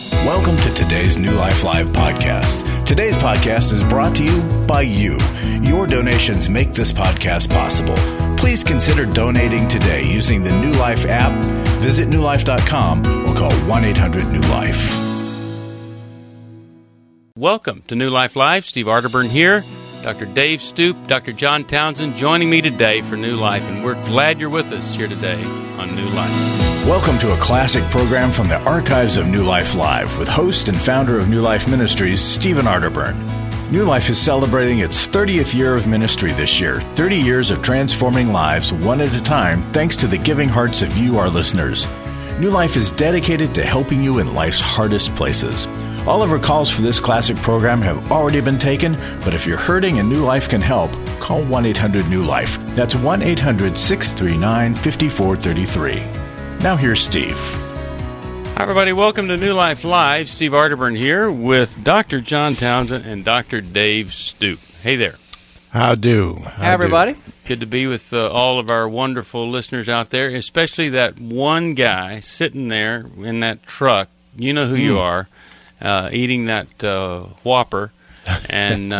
Welcome to today's New Life Live podcast. Today's podcast is brought to you by you. Your donations make this podcast possible. Please consider donating today using the New Life app. Visit newlife.com or call 1-800-NEW-LIFE. Welcome to New Life Live. Steve Arterburn here. Dr. Dave Stoop, Dr. John Townsend joining me today for New Life, and we're glad you're with us here today on New Life. Welcome to a classic program from the archives of New Life Live with host and founder of New Life Ministries, Stephen Arterburn. New Life is celebrating its 30th year of ministry this year, 30 years of transforming lives one at a time thanks to the giving hearts of you, our listeners. New Life is dedicated to helping you in life's hardest places. All of our calls for this classic program have already been taken, but if you're hurting and New Life can help, call 1-800-NEW-LIFE. That's 1-800-639-5433. Now here's Steve. Hi, everybody. Welcome to New Life Live. Steve Arterburn here with Dr. John Townsend and Dr. Dave Stoop. Hey there. How do? Hi, everybody. Good to be with all of our wonderful listeners out there, especially that one guy sitting there in that truck. You know who you are. Eating that Whopper, and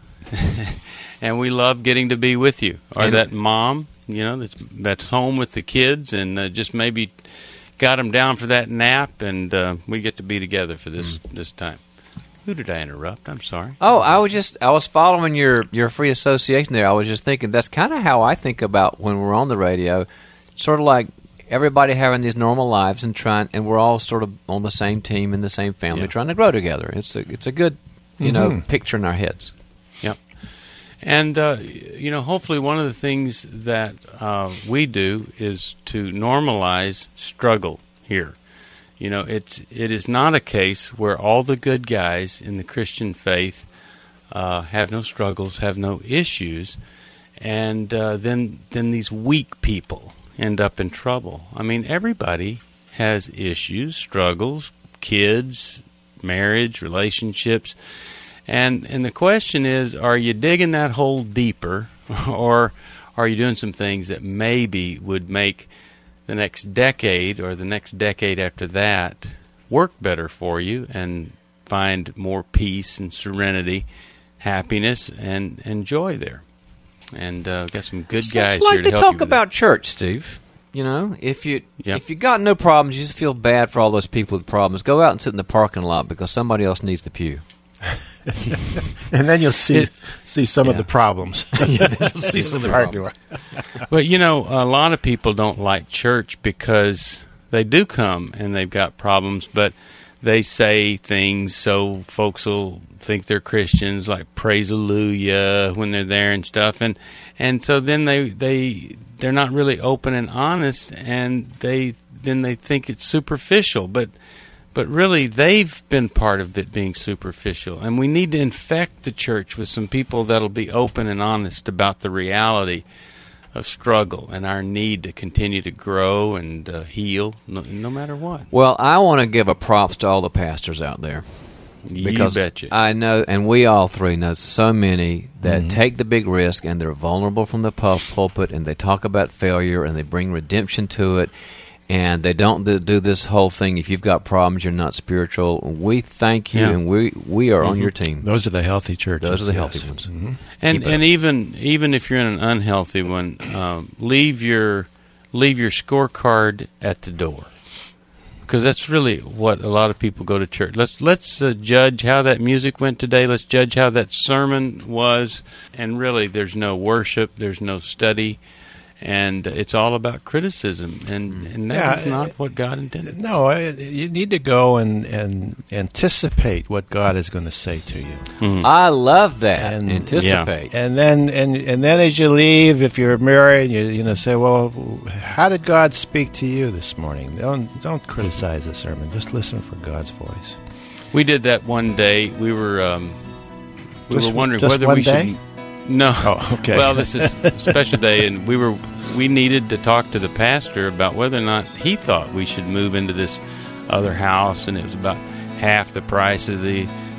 and we love getting to be with you. Or that mom, you know, that's home with the kids, and just maybe got them down for that nap, and we get to be together for this time. Who did I interrupt? I'm sorry. Oh, I was following your free association there. I was just thinking that's kind of how I think about when we're on the radio, sort of like everybody having these normal lives and we're all sort of on the same team in the same family, trying to grow together. It's a good, picture in our heads. Yep. And hopefully one of the things that we do is to normalize struggle here. You know, it is not a case where all the good guys in the Christian faith have no struggles, have no issues, and then these weak people end up in trouble. I mean, everybody has issues, struggles, kids, marriage, relationships. And the question is, are you digging that hole deeper, or are you doing some things that maybe would make the next decade or the next decade after that work better for you and find more peace and serenity, happiness, and joy there? And got some good guys it's like here to help you. They talk about church, Steve. You know, if you got no problems, you just feel bad for all those people with problems. Go out and sit in the parking lot because somebody else needs the pew. And then you'll see some of the problems. You'll see some of the problems. But you know, a lot of people don't like church because they do come and they've got problems, but they say things so folks will think they're Christians, like praise hallelujah when they're there and stuff, and so then they're not really open and honest, and they think it's superficial, but really they've been part of it being superficial, and we need to infect the church with some people that'll be open and honest about the reality of struggle and our need to continue to grow and heal no matter what. Well, I want to give a props to all the pastors out there. Because you betcha. I know, and we all three know so many that take the big risk, and they're vulnerable from the pulpit, and they talk about failure, and they bring redemption to it, and they don't do this whole thing, if you've got problems, you're not spiritual. We thank you, and we are on your team. Those are the healthy churches. Those are the healthy ones. Mm-hmm. And even if you're in an unhealthy one, leave your scorecard at the door. Because that's really what a lot of people go to church. Let's judge how that music went today. Let's judge how that sermon was. And really, there's no worship. There's no study. And it's all about criticism. And that's not what God intended. No, you need to go and anticipate what God is going to say to you. Mm-hmm. I love that. And anticipate. And then as you leave, if you're married, you say, well, how did God speak to you this morning? Don't criticize the sermon. Just listen for God's voice. We did that one day. We were wondering just whether one we day? should. No. Oh, okay. Well, this is a special day, and we needed to talk to the pastor about whether or not he thought we should move into this other house, and it was about half the price of the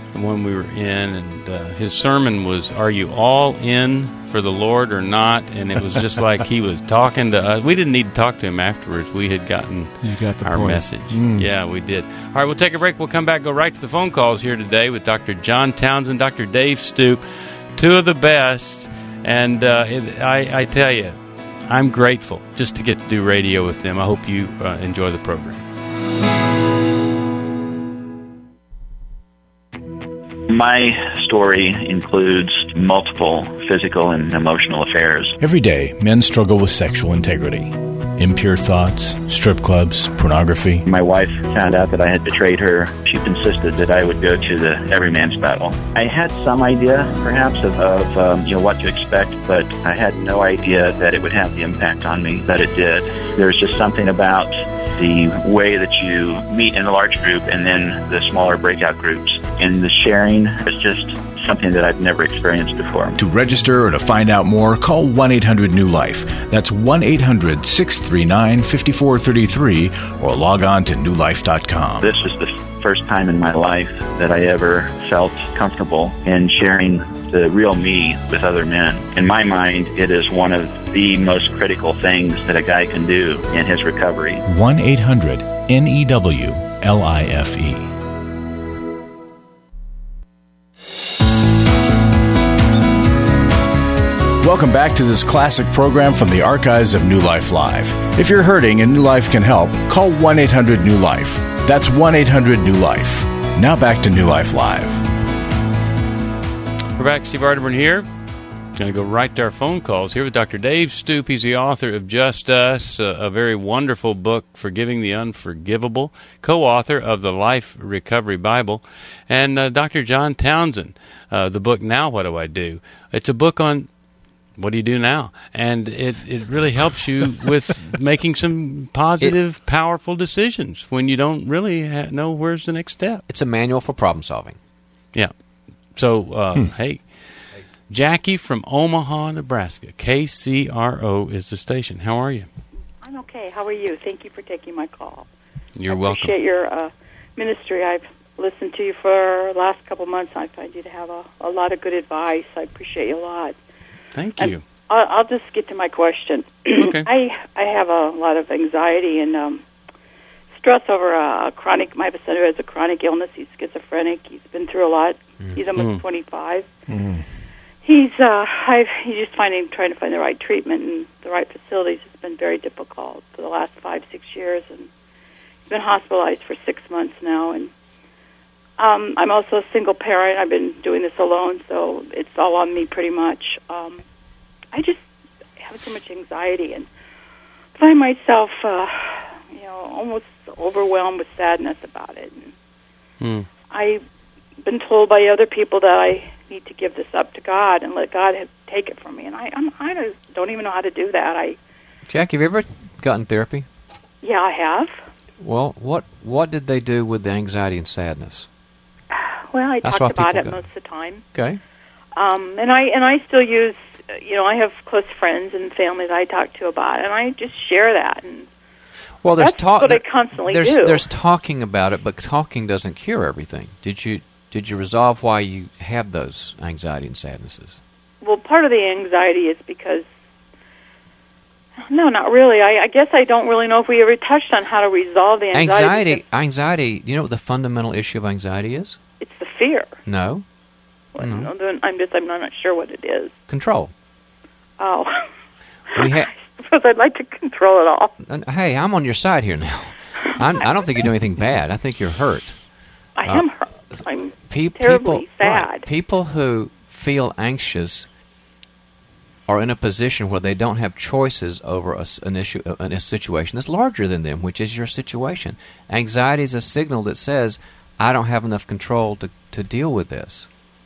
when we were in, and his sermon was, "Are you all in for the Lord or not?" And it was just like he was talking to us. We didn't need to talk to him afterwards. We had gotten our message. Yeah, we did. All right, we'll take a break. We'll come back, go right to the phone calls here today with Dr. John Townsend, Dr. Dave Stoop, two of the best. And I tell you, I'm grateful just to get to do radio with them. I hope you enjoy the program. My story includes multiple physical and emotional affairs. Every day, men struggle with sexual integrity. Impure thoughts, strip clubs, pornography. My wife found out that I had betrayed her. She insisted that I would go to the everyman's battle. I had some idea, perhaps, of what to expect, but I had no idea that it would have the impact on me that it did. There's just something about the way that you meet in a large group and then the smaller breakout groups. And the sharing is just something that I've never experienced before. To register or to find out more, call 1-800-NEW-LIFE. That's 1-800-639-5433 or log on to newlife.com. This is the first time in my life that I ever felt comfortable in sharing the real me with other men. In my mind, it is one of the most critical things that a guy can do in his recovery. 1-800-NEW-LIFE. Welcome back to this classic program from the archives of New Life Live. If you're hurting and New Life can help, call 1-800-NEW-LIFE. That's 1-800-NEW-LIFE. Now back to New Life Live. We're back. Steve Arterburn here. Going to go right to our phone calls here with Dr. Dave Stoop. He's the author of Just Us, a very wonderful book, Forgiving the Unforgivable, co-author of the Life Recovery Bible, and Dr. John Townsend, the book Now What Do I Do? It's a book on what do you do now? And it really helps you with making some positive, powerful decisions when you don't really know where's the next step. It's a manual for problem solving. Yeah. So, hey, Jackie from Omaha, Nebraska. KCRO is the station. How are you? I'm okay. How are you? Thank you for taking my call. You're welcome. I appreciate your ministry. I've listened to you for the last couple months. I find you to have a lot of good advice. I appreciate you a lot. Thank you. I'll just get to my question. Okay. I have a lot of anxiety and stress over a chronic. My son who has a chronic illness. He's schizophrenic. He's been through a lot. He's almost 25. He's just trying to find the right treatment and the right facilities. It's been very difficult for the last 5-6 years, and he's been hospitalized for 6 months now. And I'm also a single parent. I've been doing this alone, so it's all on me pretty much. I just have so much anxiety and find myself, almost overwhelmed with sadness about it. And I've been told by other people that I need to give this up to God and let God take it from me, and I don't even know how to do that. Jack, have you ever gotten therapy? Yeah, I have. Well, what did they do with the anxiety and sadness? Well, I talked about it most of the time. Okay. And I still use, I have close friends and family that I talk to about it, and I just share that. And well, that's what I constantly do. There's talking about it, but talking doesn't cure everything. Did you resolve why you have those anxiety and sadnesses? Well, part of the anxiety is because, no, not really. I guess I don't really know if we ever touched on how to resolve the anxiety. Anxiety, you know what the fundamental issue of anxiety is? It's the fear. No. Well, I'm not sure what it is. Control. Oh. I suppose I'd like to control it all. Hey, I'm on your side here now. I don't think you're doing anything bad. I think you're hurt. I am hurt. I'm terribly sad. Right. People who feel anxious are in a position where they don't have choices over a situation that's larger than them, which is your situation. Anxiety is a signal that says, I don't have enough control to deal with this.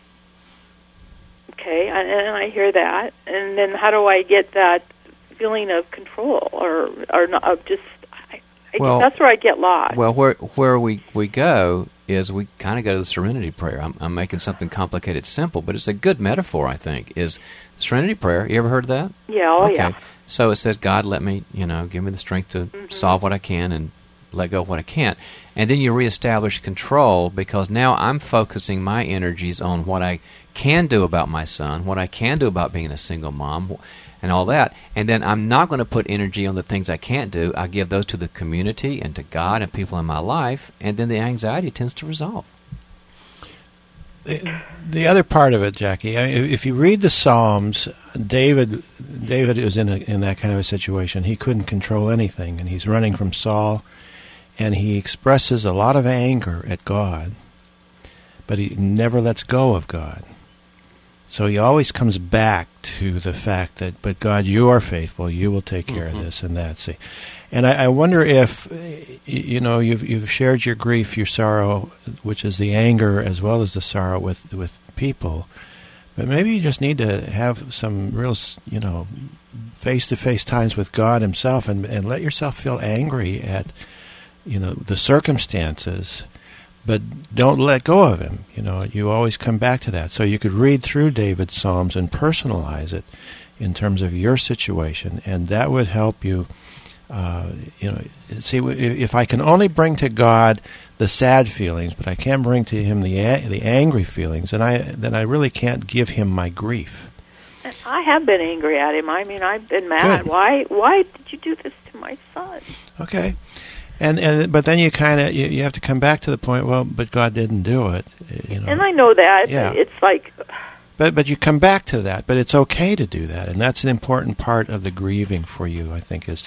Okay, and I hear that. And then how do I get that feeling of control or of just... that's where I get lost. Well, where we go is we kind of go to the Serenity Prayer. I'm making something complicated simple, but it's a good metaphor, I think, is Serenity Prayer. You ever heard of that? Yeah, okay. Yeah. So it says, God, let me, give me the strength to solve what I can and let go of what I can't. And then you reestablish control because now I'm focusing my energies on what I can do about my son, what I can do about being a single mom, and all that. And then I'm not going to put energy on the things I can't do. I give those to the community and to God and people in my life, and then the anxiety tends to resolve. The other part of it, Jackie, if you read the Psalms, David was in that kind of a situation. He couldn't control anything, and he's running from Saul, and he expresses a lot of anger at God, but he never lets go of God. So he always comes back to the fact that, but God, you are faithful. You will take care of this and that. See, and I wonder if, you've shared your grief, your sorrow, which is the anger as well as the sorrow with people, but maybe you just need to have some real, face-to-face times with God Himself and let yourself feel angry at, the circumstances. But don't let go of Him. You always come back to that. So you could read through David's Psalms and personalize it in terms of your situation, and that would help you. See, if I can only bring to God the sad feelings, but I can't bring to Him the angry feelings, then I really can't give Him my grief. I have been angry at Him. I mean, I've been mad. Good. Why did you do this to my son? Okay. But then you kind of you have to come back to the point. Well, but God didn't do it. And I know that. Yeah. It's like. But you come back to that. But it's okay to do that, and that's an important part of the grieving for you. I think is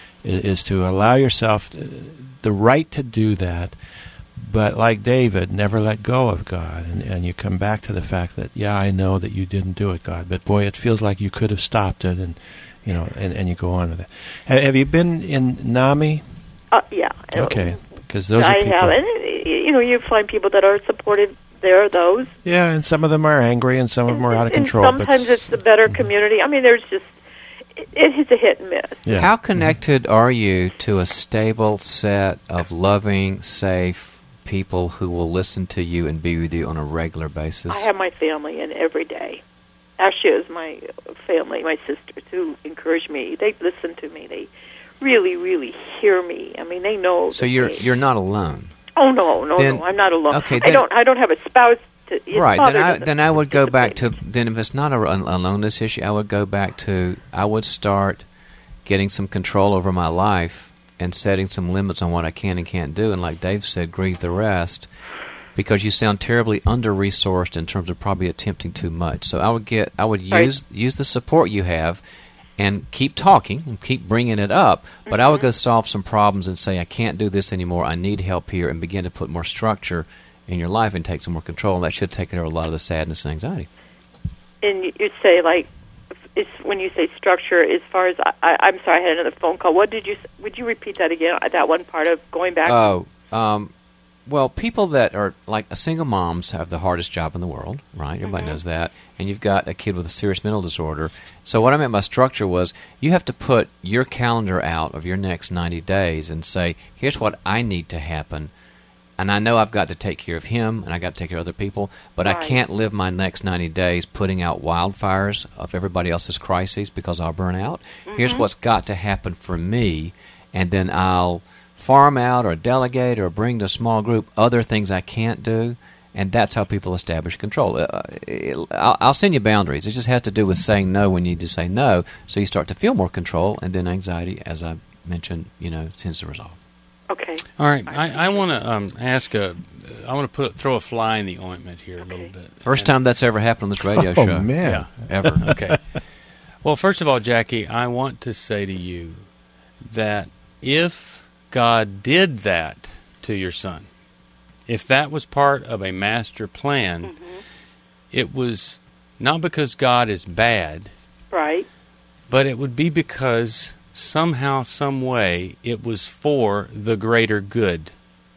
to allow yourself the right to do that. But like David, never let go of God, and you come back to the fact that I know that you didn't do it, God. But boy, it feels like you could have stopped it, and you go on with it. Have you been in NAMI? Yeah. Okay, because those are people. I have, and you find people that are supportive. There are those. Yeah, and some of them are angry, and some of them are out of control. Sometimes it's a better community. I mean, there's just it's a hit and miss. Yeah. How connected are you to a stable set of loving, safe people who will listen to you and be with you on a regular basis? I have my family in every day. Actually, it was my family, my sisters, who encourage me. They listen to me. They really, really hear me. I mean, they know. So you're not alone. Oh no, I'm not alone. Okay, I don't have a spouse. Right. Then I would go back to then if it's not a loneliness issue, I would go back to I would start getting some control over my life and setting some limits on what I can and can't do. And like Dave said, grieve the rest, because you sound terribly under-resourced in terms of probably attempting too much. So I would use the support you have. And keep talking and keep bringing it up. But I would go solve some problems and say, I can't do this anymore. I need help here, and begin to put more structure in your life and take some more control. And that should take care of a lot of the sadness and anxiety. And you say, like, when you say structure, as far as I'm sorry, I had another phone call. Would you repeat that again? That one part of going back. Well, people that are like single moms have the hardest job in the world, right? Everybody knows that. And you've got a kid with a serious mental disorder. So what I meant by structure was you have to put your calendar out of your next 90 days and say, here's what I need to happen. And I know I've got to take care of him and I've got to take care of other people, but I can't live my next 90 days putting out wildfires of everybody else's crises because I'll burn out. Here's what's got to happen for me, and then I'll farm out or delegate or bring to a small group other things I can't do, and that's how people establish control. I'll send you boundaries. It just has to do with saying no when you need to say no, so you start to feel more control, and then anxiety, as I mentioned, tends to resolve. Okay. All right. I want to throw a fly in the ointment here a little bit. First time that's ever happened on this radio show. Oh, man. Yeah, ever. Okay. Well, first of all, Jackie, I want to say to you that if God did that to your son, if that was part of a master plan, it was not because God is bad, right? But it would be because somehow, some way, it was for the greater good.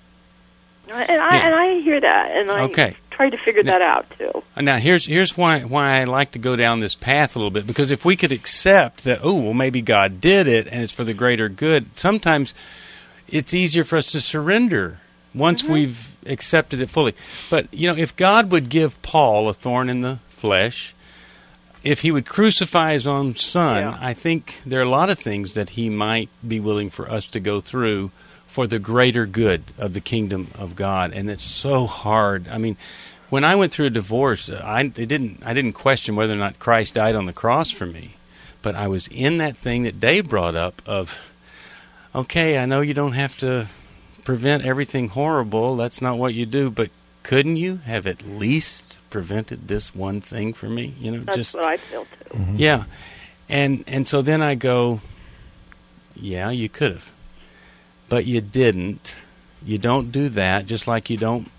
And I hear that, and I try to figure that out too. Now, here's why I like to go down this path a little bit, because if we could accept that, maybe God did it and it's for the greater good, sometimes it's easier for us to surrender once we've accepted it fully. But, if God would give Paul a thorn in the flesh, if he would crucify his own son, I think there are a lot of things that he might be willing for us to go through for the greater good of the kingdom of God. And it's so hard. I mean, when I went through a divorce, I didn't question whether or not Christ died on the cross for me. But I was in that thing that Dave brought up of, okay, I know you don't have to prevent everything horrible. That's not what you do. But couldn't you have at least prevented this one thing for me? You know, That's what I feel too. Mm-hmm. Yeah. And so then I go, yeah, you could have. But you didn't. You don't do that, just like you don't,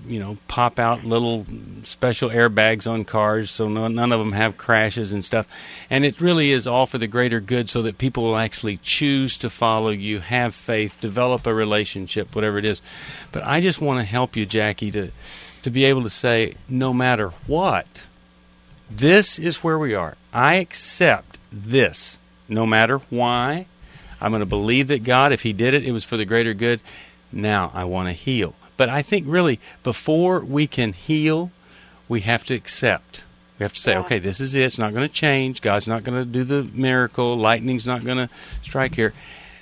pop out little special airbags on cars so none of them have crashes and stuff. And it really is all for the greater good so that people will actually choose to follow you, have faith, develop a relationship, whatever it is. But I just want to help you, Jackie, to be able to say, no matter what, this is where we are. I accept this, no matter why. I'm going to believe that God, if He did it, it was for the greater good. Now I want to heal. But I think really before we can heal, we have to accept. We have to say, okay, this is it. It's not going to change. God's not going to do the miracle. Lightning's not going to strike here.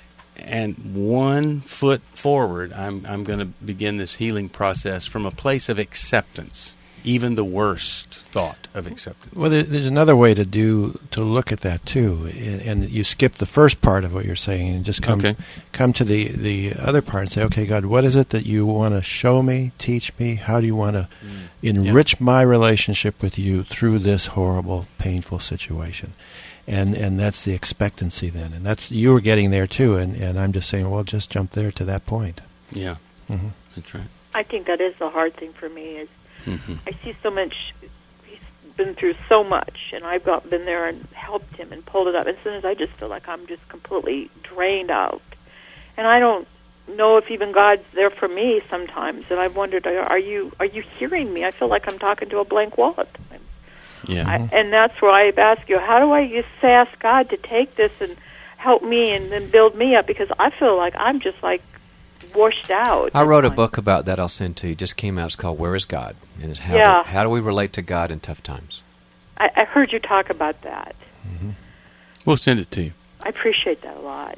And 1 foot forward, I'm going to begin this healing process from a place of acceptance, even the worst thought of acceptance. Well, there's another way to look at that too, and you skip the first part of what you're saying and just come to the other part and say, okay, God, what is it that you want to show me, teach me? How do you want to enrich my relationship with you through this horrible, painful situation? And that's the expectancy then, and that's you were getting there too, and I'm just saying, well, just jump there to that point. Yeah, That's right. I think that is the hard thing for me is Mm-hmm. I see so much. He's been through so much, and I've been there and helped him and pulled it up. And sometimes I just feel like I'm just completely drained out, and I don't know if even God's there for me sometimes. And I've wondered, are you hearing me? I feel like I'm talking to a blank wall at times. Yeah, and that's where I ask you, how do I just ask God to take this and help me and then build me up? Because I feel like I'm just like washed out. I wrote a book about that I'll send to you. It just came out. It's called Where is God? And it's how do we relate to God in tough times? I heard you talk about that. Mm-hmm. We'll send it to you. I appreciate that a lot.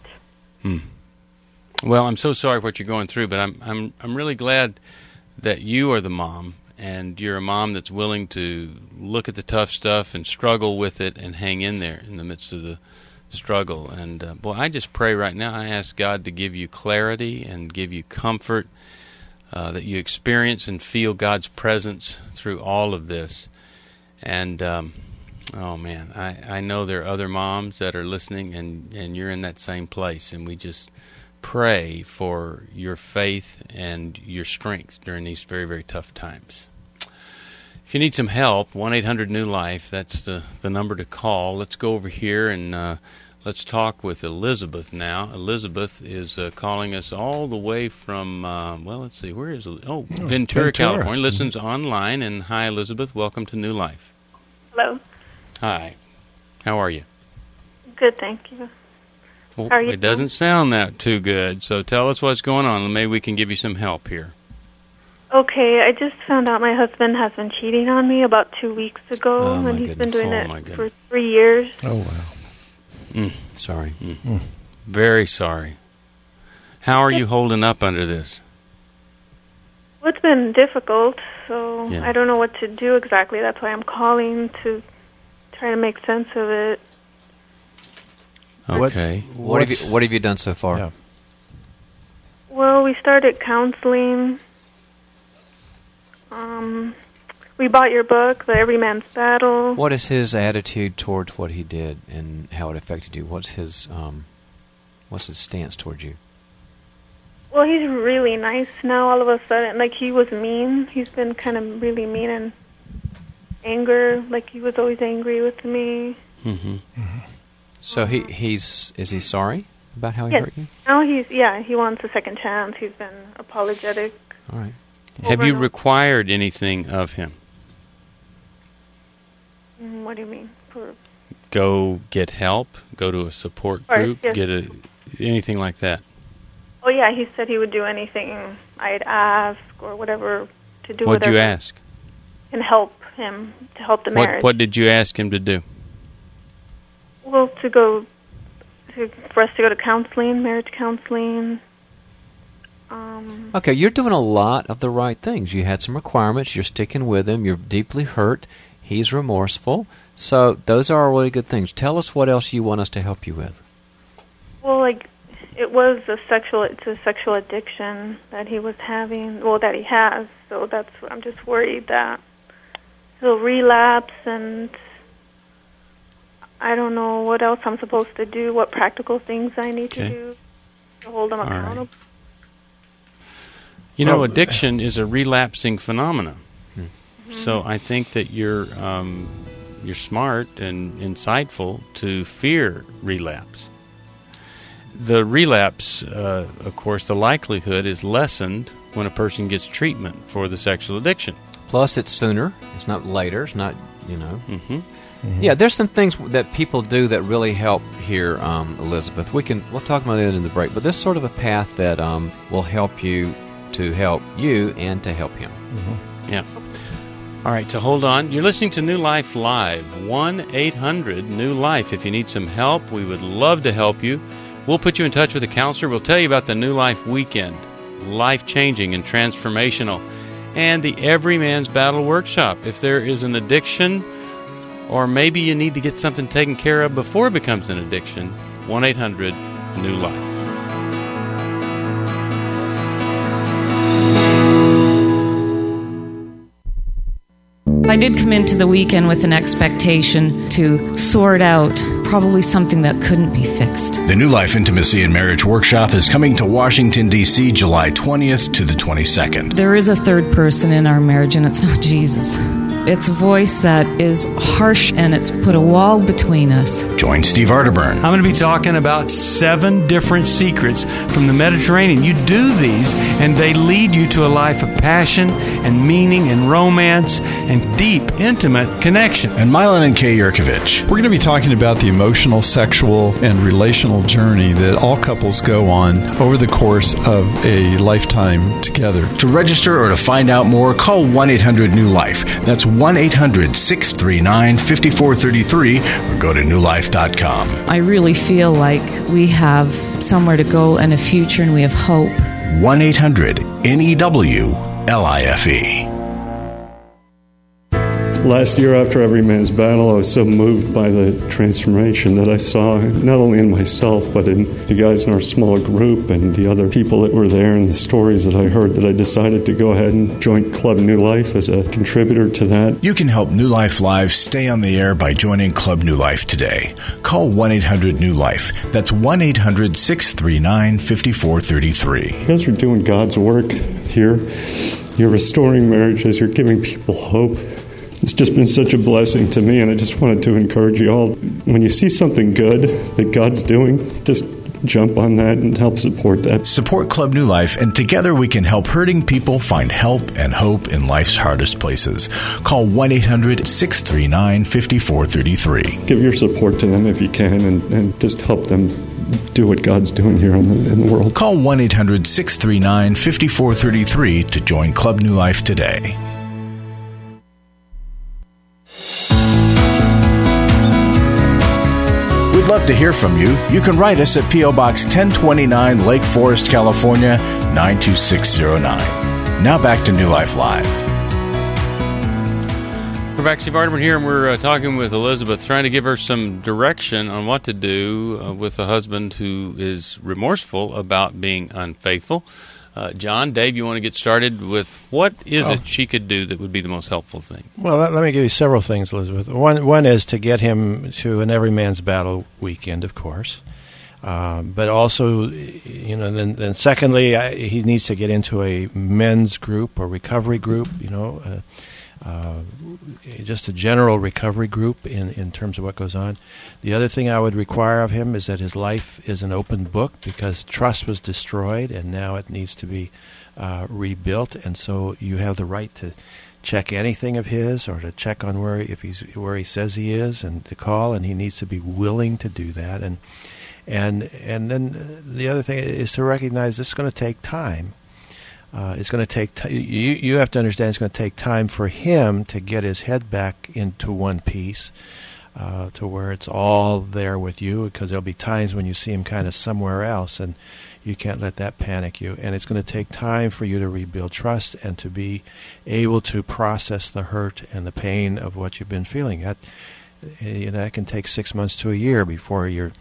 Well, I'm so sorry for what you're going through, but I'm really glad that you are the mom, and you're a mom that's willing to look at the tough stuff and struggle with it and hang in there in the midst of the struggle. And boy, I just pray right now. I ask God to give you clarity and give you comfort, that you experience and feel God's presence through all of this. And oh man, I know there are other moms that are listening, and you're in that same place. And we just pray for your faith and your strength during these very, very tough times. If you need some help, 1-800-NEW-LIFE, that's the number to call. Let's go over here and let's talk with Elizabeth now. Elizabeth is calling us all the way from, let's see, where is it? Oh, Ventura, California. Listens online. And hi, Elizabeth. Welcome to New Life. Hello. Hi. How are you? Good, thank you. Well, How are you it doesn't sound that too good, so tell us what's going on. Maybe we can give you some help here. Okay, I just found out my husband has been cheating on me about 2 weeks ago, and he's been doing it for 3 years. Oh, wow. Sorry. Very sorry. How are you holding up under this? Well, it's been difficult, so I don't know what to do exactly. That's why I'm calling to try to make sense of it. Okay. What have you done so far? Yeah. Well, we started counseling. We bought your book, The Every Man's Battle. What is his attitude towards what he did and how it affected you? What's his stance towards you? Well, he's really nice now all of a sudden. Like, he was mean. He's been kind of really mean and anger. Like, he was always angry with me. Mm-hmm. So is he sorry about how he hurt you? Now he wants a second chance. He's been apologetic. All right. Have you required anything of him? What do you mean? Go get help? Go to a support group? Yes. Anything like that? Oh, yeah, he said he would do anything I'd ask or whatever to do. What'd you ask? And help him, to help the marriage. What did you ask him to do? Well, for us to go to counseling, marriage counseling. Okay, you're doing a lot of the right things. You had some requirements. You're sticking with him. You're deeply hurt. He's remorseful. So those are really good things. Tell us what else you want us to help you with. Well, like, it's a sexual addiction that he was having, that he has. So I'm just worried that he'll relapse, and I don't know what else I'm supposed to do, what practical things I need to do to hold him accountable. Right. You know, addiction is a relapsing phenomenon. Mm-hmm. So I think that you're smart and insightful to fear relapse. The relapse, of course, the likelihood is lessened when a person gets treatment for the sexual addiction. Plus, it's sooner. It's not later. It's not, Mm-hmm. Mm-hmm. Yeah, there's some things that people do that really help here, Elizabeth. We'll talk about that in the break. But this is sort of a path that will help you to help you and to help him. Mm-hmm. Yeah. All right, so hold on. You're listening to New Life Live, 1-800-NEW-LIFE. If you need some help, we would love to help you. We'll put you in touch with a counselor. We'll tell you about the New Life Weekend, life-changing and transformational, and the Every Man's Battle Workshop. If there is an addiction, or maybe you need to get something taken care of before it becomes an addiction, 1-800-NEW-LIFE. I did come into the weekend with an expectation to sort out probably something that couldn't be fixed. The New Life Intimacy and Marriage Workshop is coming to Washington, D.C., July 20th to the 22nd. There is a third person in our marriage, and it's not Jesus. It's a voice that is harsh, and it's put a wall between us. Join Steve Arterburn. I'm going to be talking about 7 different secrets from the Mediterranean. You do these, and they lead you to a life of passion and meaning and romance and deep, intimate connection. And Milan and Kay Yurkovich. We're going to be talking about the emotional, sexual, and relational journey that all couples go on over the course of a lifetime together. To register or to find out more, call 1-800-NEW-LIFE. That's 1-800-639-5433 or go to newlife.com. I really feel like we have somewhere to go and a future, and we have hope. 1-800-NEW-LIFE. Last year, after Every Man's Battle, I was so moved by the transformation that I saw not only in myself, but in the guys in our small group and the other people that were there and the stories that I heard, that I decided to go ahead and join Club New Life as a contributor to that. You can help New Life Live stay on the air by joining Club New Life today. Call 1-800-NEW-LIFE. That's 1-800-639-5433. You guys are doing God's work here. You're restoring marriages. You're giving people hope. It's just been such a blessing to me, and I just wanted to encourage you all. When you see something good that God's doing, just jump on that and help support that. Support Club New Life, and together we can help hurting people find help and hope in life's hardest places. Call 1-800-639-5433. Give your support to them if you can, and just help them do what God's doing here in the world. Call 1-800-639-5433 to join Club New Life today. We'd love to hear from you. You can write us at P.O. Box 1029, Lake Forest, California, 92609. Now back to New Life Live. We're back. Steve Arterburn here, and we're talking with Elizabeth, trying to give her some direction on what to do with a husband who is remorseful about being unfaithful. John, Dave, you want to get started with what is it she could do that would be the most helpful thing? Well, let me give you several things, Elizabeth. One is to get him to an Every Man's Battle weekend, of course. But also, then secondly, he needs to get into a men's group or recovery group, just a general recovery group in terms of what goes on. The other thing I would require of him is that his life is an open book, because trust was destroyed and now it needs to be rebuilt. And so you have the right to check anything of his, or to check on where he says he is, and to call, and he needs to be willing to do that. And then the other thing is to recognize this is going to take time. It's going to take time. You have to understand it's going to take time for him to get his head back into one piece. to where it's all there with you, because there'll be times when you see him kind of somewhere else, and you can't let that panic you. And it's going to take time for you to rebuild trust and to be able to process the hurt and the pain of what you've been feeling. That can take 6 months to a year before you're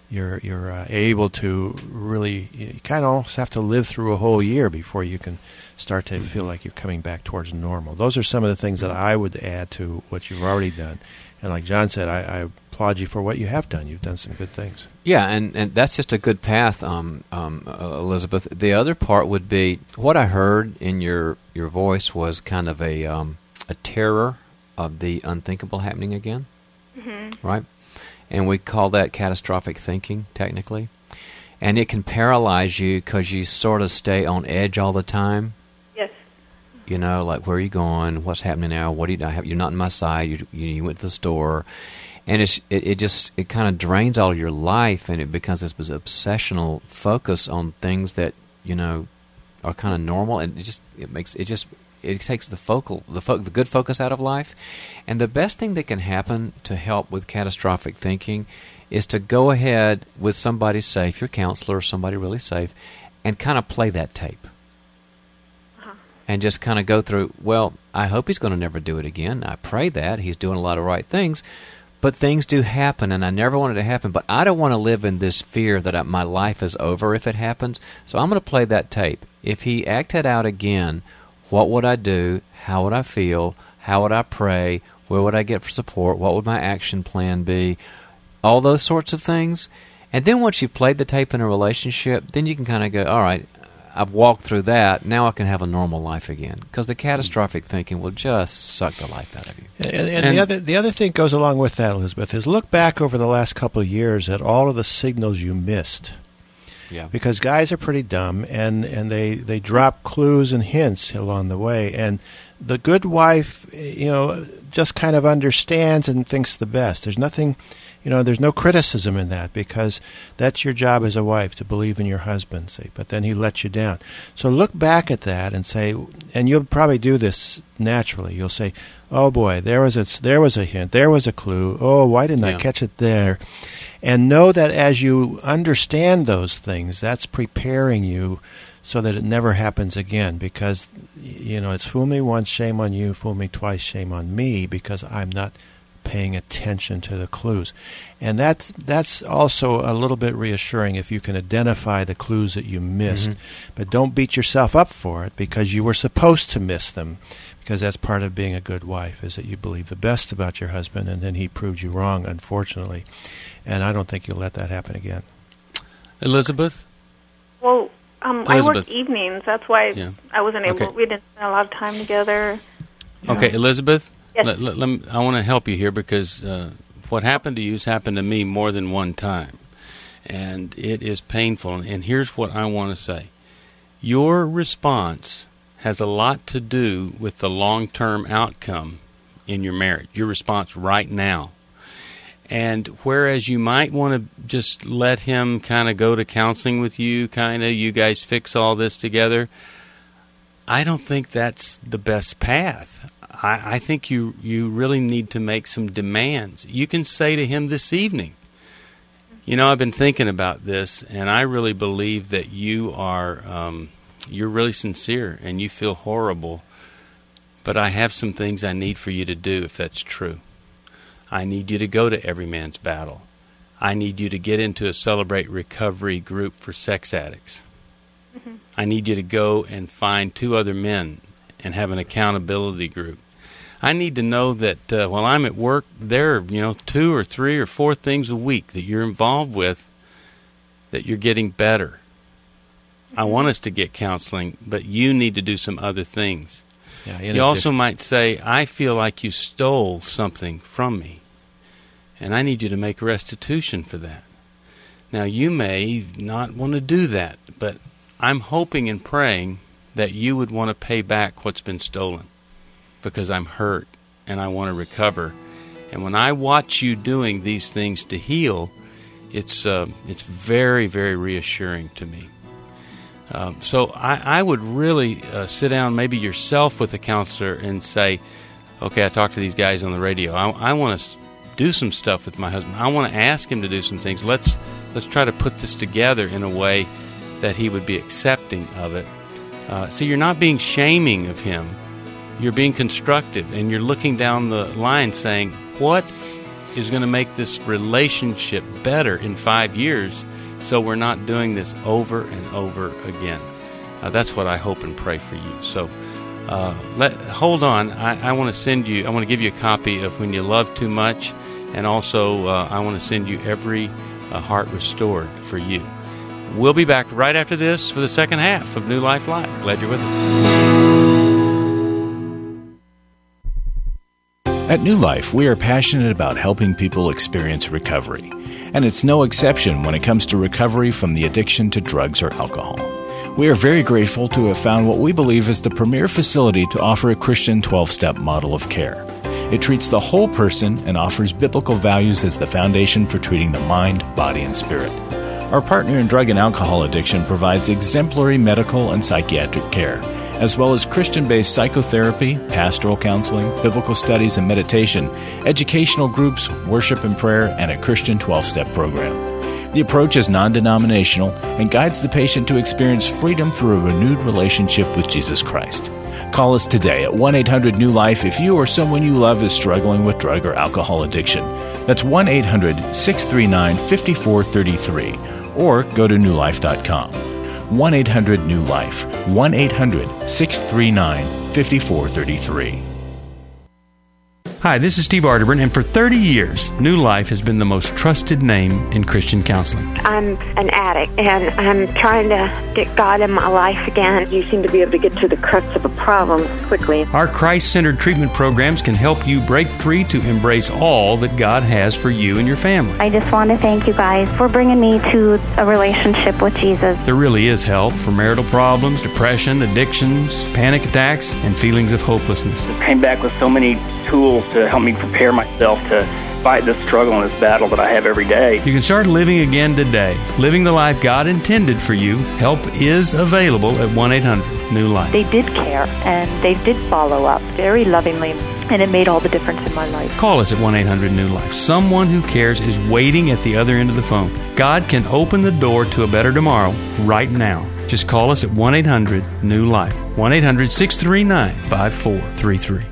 able to really. You kind of almost have to live through a whole year before you can start to feel like you're coming back towards normal. Those are some of the things that I would add to what you've already done. And like John said, I applaud you for what you have done. You've done some good things. Yeah, and that's just a good path, Elizabeth. The other part would be, what I heard in your voice was kind of a terror of the unthinkable happening again, right? And we call that catastrophic thinking, technically. And it can paralyze you because you sort of stay on edge all the time. Yes. You know, like, where are you going? What's happening now? What do you have? You're not in my side. You went to the store. And it kind of drains all of your life, and it becomes this obsessional focus on things that, you know, are kind of normal, and it takes the good focus out of life. And the best thing that can happen to help with catastrophic thinking is to go ahead with somebody safe, your counselor or somebody really safe, and kind of play that tape. And just kind of go through, well, I hope he's going to never do it again. I pray that. He's doing a lot of right things. But things do happen, and I never wanted it to happen. But I don't want to live in this fear that my life is over if it happens. So I'm going to play that tape. If he acted out again, what would I do? How would I feel? How would I pray? Where would I get for support? What would my action plan be? All those sorts of things. And then once you've played the tape in a relationship, then you can kind of go, all right, I've walked through that. Now I can have a normal life again. Because the catastrophic thinking will just suck the life out of you. And the other thing goes along with that, Elizabeth, is look back over the last couple of years at all of the signals you missed. Yeah. Because guys are pretty dumb, and they drop clues and hints along the way. And the good wife, just kind of understands and thinks the best. There's nothing, there's no criticism in that, because that's your job as a wife, to believe in your husband, see, but then he lets you down. So look back at that and say, and you'll probably do this naturally. You'll say, oh boy, there was a hint, there was a clue. Oh, why didn't I catch it there? And know that as you understand those things, that's preparing you so that it never happens again, because, it's fool me once, shame on you, fool me twice, shame on me, because I'm not paying attention to the clues. And that's also a little bit reassuring if you can identify the clues that you missed. But don't beat yourself up for it, because you were supposed to miss them, because that's part of being a good wife, is that you believe the best about your husband, and then he proved you wrong, unfortunately. And I don't think you'll let that happen again. Elizabeth? Well, I work evenings. That's why I wasn't able. Okay. We didn't spend a lot of time together. Okay, Elizabeth? Yes. I want to help you here, because what happened to you has happened to me more than one time. And it is painful. And here's what I want to say. Your response has a lot to do with the long-term outcome in your marriage, your response right now. And whereas you might want to just let him kind of go to counseling with you, you guys fix all this together, I don't think that's the best path. I think you really need to make some demands. You can say to him this evening, I've been thinking about this, and I really believe that you are you're really sincere, and you feel horrible, but I have some things I need for you to do if that's true. I need you to go to Every Man's Battle. I need you to get into a Celebrate Recovery group for sex addicts. I need you to go and find 2 other men and have an accountability group. I need to know that while I'm at work, there are 2 or 3 or 4 things a week that you're involved with, that you're getting better. I want us to get counseling, but you need to do some other things. You also might say, I feel like you stole something from me, and I need you to make restitution for that. Now, you may not want to do that, but I'm hoping and praying that you would want to pay back what's been stolen, because I'm hurt and I want to recover. And when I watch you doing these things to heal, it's very, very reassuring to me. So I would really sit down, maybe yourself with a counselor, and say, okay, I talked to these guys on the radio. I want to do some stuff with my husband. I want to ask him to do some things. Let's try to put this together in a way that he would be accepting of it. See, you're not being shaming of him. You're being constructive, and you're looking down the line saying, what is going to make this relationship better in 5 years so we're not doing this over and over again? That's what I hope and pray for you. So hold on. I want to give you a copy of When You Love Too Much, and also I want to send you Every Heart Restored for you. We'll be back right after this for the second half of New Life Live. Glad you're with us. At New Life, we are passionate about helping people experience recovery. And it's no exception when it comes to recovery from the addiction to drugs or alcohol. We are very grateful to have found what we believe is the premier facility to offer a Christian 12-step model of care. It treats the whole person and offers biblical values as the foundation for treating the mind, body, and spirit. Our partner in drug and alcohol addiction provides exemplary medical and psychiatric care, as well as Christian-based psychotherapy, pastoral counseling, biblical studies and meditation, educational groups, worship and prayer, and a Christian 12-step program. The approach is non-denominational and guides the patient to experience freedom through a renewed relationship with Jesus Christ. Call us today at 1-800-NEW-LIFE if you or someone you love is struggling with drug or alcohol addiction. That's 1-800-639-5433, or go to newlife.com. 1-800-NEW-LIFE, 1-800-639-5433. Hi, this is Steve Arterburn, and for 30 years, New Life has been the most trusted name in Christian counseling. I'm an addict, and I'm trying to get God in my life again. You seem to be able to get to the crux of a problem quickly. Our Christ-centered treatment programs can help you break free to embrace all that God has for you and your family. I just want to thank you guys for bringing me to a relationship with Jesus. There really is help for marital problems, depression, addictions, panic attacks, and feelings of hopelessness. I came back with so many tools to help me prepare myself to fight this struggle and this battle that I have every day. You can start living again today, living the life God intended for you. Help is available at 1-800-NEW-LIFE. They did care, and they did follow up very lovingly, and it made all the difference in my life. Call us at 1-800-NEW-LIFE. Someone who cares is waiting at the other end of the phone. God can open the door to a better tomorrow right now. Just call us at 1-800-NEW-LIFE. 1-800-639-5433.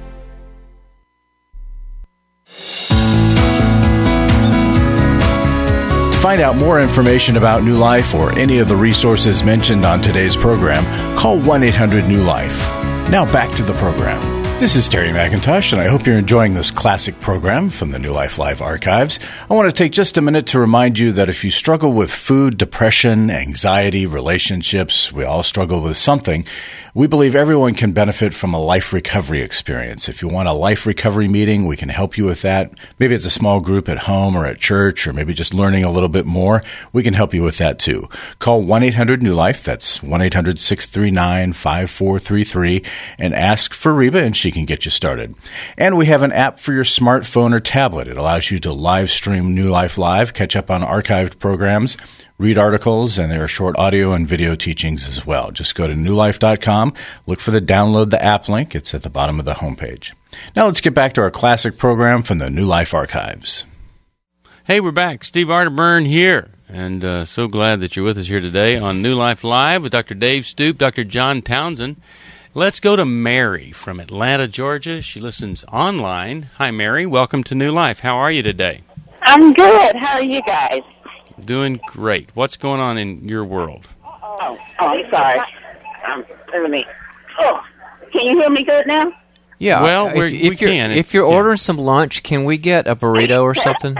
To find out more information about New Life or any of the resources mentioned on today's program, call 1-800-NEW-LIFE. Now back to the program. This is Terry McIntosh, and I hope you're enjoying this classic program from the New Life Live archives. I want to take just a minute to remind you that if you struggle with food, depression, anxiety, relationships, we all struggle with something, we believe everyone can benefit from a life recovery experience. If you want a life recovery meeting, we can help you with that. Maybe it's a small group at home or at church, or maybe just learning a little bit more. We can help you with that too. Call 1-800-NEW-LIFE, that's 1-800-639-5433, and ask for Reba, and she can get you started. And we have an app for your smartphone or tablet. It allows you to live stream New Life Live, catch up on archived programs, read articles, and there are short audio and video teachings as well. Just go to newlife.com, look for the download the app link. It's at the bottom of the homepage. Now let's get back to our classic program from the New Life archives. Hey, we're back. Steve Arterburn here, and so glad that you're with us here today on New Life Live with Dr. Dave Stoop, Dr. John Townsend. Let's go to Mary from Atlanta, Georgia. She listens online. Hi, Mary. Welcome to New Life. How are you today? I'm good. How are you guys? Doing great. What's going on in your world? Oh, I'm sorry. Let me. Oh, can you hear me good now? Yeah. Well, if you're ordering some lunch, can we get a burrito or something?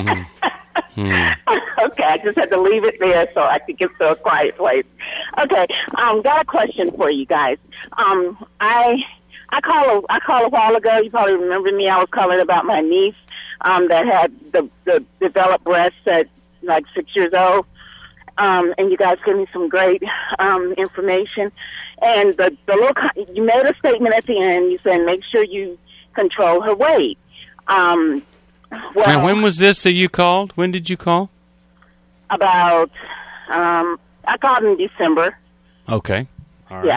Okay, I just had to leave it there so I could get to a quiet place. Okay, got a question for you guys. I called a while ago. You probably remember me. I was calling about my niece that had the developed breasts at like 6 years old. And you guys gave me some great information. And the little you made a statement at the end. You said make sure you control her weight. Now, when was this that you called? When did you call? About I called in December. Okay. All right. Yeah.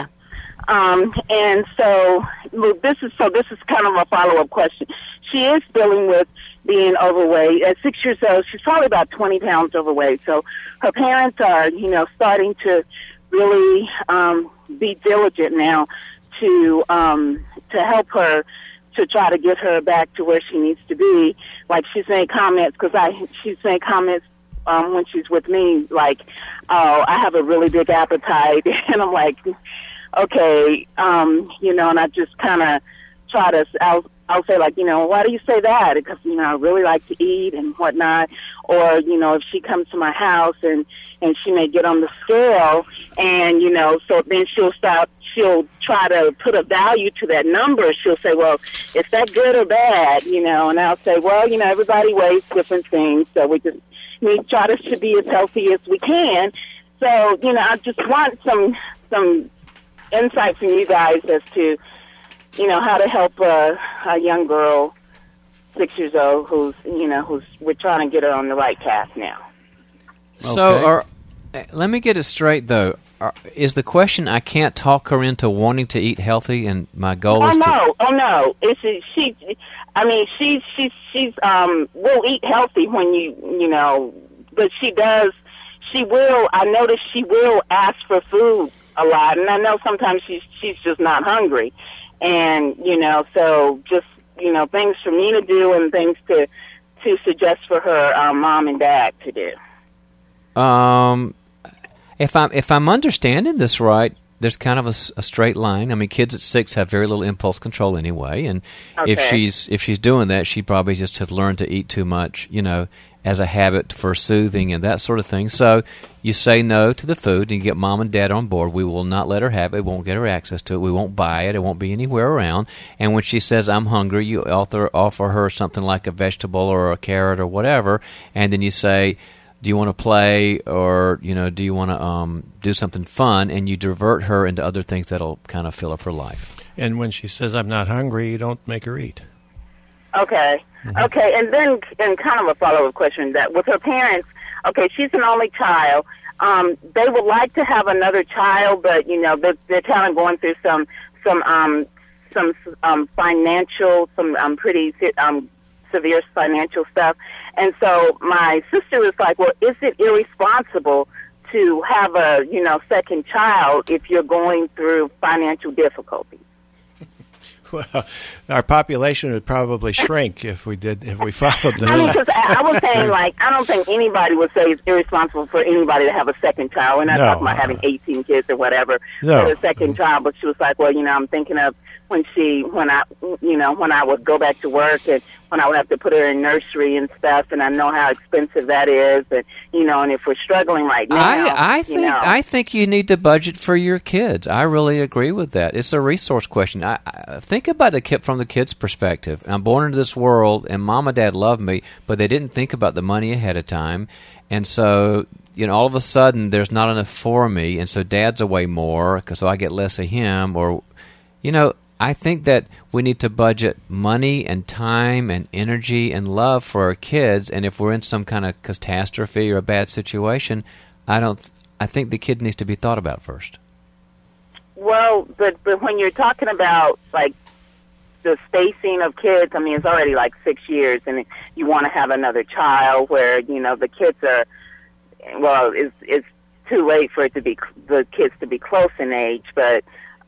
And so this is kind of a follow-up question. She is dealing with being overweight. At 6 years old, she's probably about 20 pounds overweight. So her parents are, starting to really be diligent now to help her to try to get her back to where she needs to be. Like she's made comments she's made comments when she's with me, like, "Oh, I have a really big appetite," and I'm like, "Okay," and I just kind of try to. I'll say, like, "Why do you say that?" Because I really like to eat and whatnot. Or if she comes to my house and she may get on the scale, and so then she'll try to put a value to that number. She'll say, "Well, is that good or bad?" And I'll say, "Well, everybody weighs different things, so we just need to try to be as healthy as we can." So, I just want some insight from you guys as to, how to help a young girl, 6 years old, who's we're trying to get her on the right path now. So, let me get it straight, though. Is the question, I can't talk her into wanting to eat healthy, and my goal is to... Oh, no. She's will eat healthy when but I notice she will ask for food a lot, and I know sometimes she's just not hungry. And, so just, things for me to do and things to suggest for her mom and dad to do. If I'm understanding this right, there's kind of a straight line. I mean, kids at 6 have very little impulse control anyway, and if she's doing that, she probably just has learned to eat too much, as a habit for soothing and that sort of thing. So you say no to the food and you get mom and dad on board. We will not let her have it. We won't get her access to it. We won't buy it. It won't be anywhere around. And when she says, "I'm hungry," you offer her something like a vegetable or a carrot or whatever, and then you say, "Do you want to play, or do you want to do something fun?" And you divert her into other things that'll kind of fill up her life. And when she says, "I'm not hungry," you don't make her eat. Okay. Mm-hmm. Okay, and then kind of a follow-up question, that with her parents, okay, she's an only child. They would like to have another child, but they're kind of going through some financial, pretty severe financial stuff. And so my sister was like, "Well, is it irresponsible to have a second child if you're going through financial difficulties?" Well, our population would probably shrink if we followed the rules. Because I was saying, like, I don't think anybody would say it's irresponsible for anybody to have a second child. We're not talking about having 18 kids or whatever for a second child. But she was like, "Well, I'm thinking of when I would go back to work and when I would have to put her in nursery and stuff, and I know how expensive that is, and and if we're struggling right now, I think you need to budget for your kids. I really agree with that. It's a resource question. I think about from the kid's perspective. I'm born into this world, and mom and dad love me, but they didn't think about the money ahead of time, and so all of a sudden there's not enough for me, and so dad's away more, so I get less of him, or I think that we need to budget money and time and energy and love for our kids, and if we're in some kind of catastrophe or a bad situation, I think the kid needs to be thought about first. Well, but when you're talking about, like, the spacing of kids, I mean, it's already like 6 years, and you want to have another child where, the kids are, well, it's too late for the kids to be close in age, but,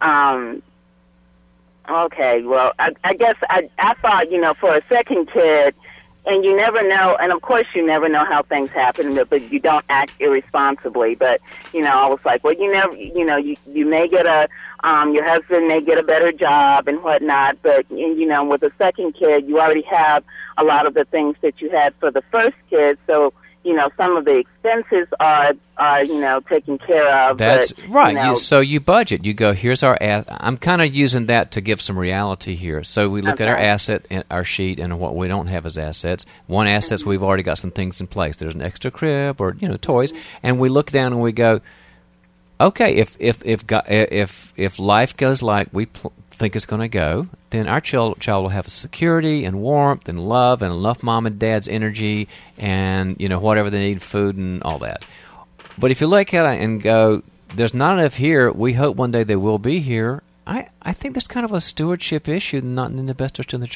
okay, well, I guess I thought, for a second kid, and you never know, and of course you never know how things happen, but you don't act irresponsibly. But, I was like, well, you never, you may get your husband may get a better job and whatnot, but, with a second kid, you already have a lot of the things that you had for the first kid, so, some of the expenses are taken care of. That's right. So you budget. You go, here's our I'm kind of using that to give some reality here. So we look at our asset, our sheet, and what we don't have as assets. One asset's we've already got some things in place. There's an extra crib or toys, and we look down and we go, okay, if life goes like we think it's going to go, then our child will have security and warmth and love and enough mom and dad's energy and whatever they need, food and all that. But if you look at it and go, there's not enough here, we hope one day they will be here, I think there's kind of a stewardship issue, not in the best interest of the child.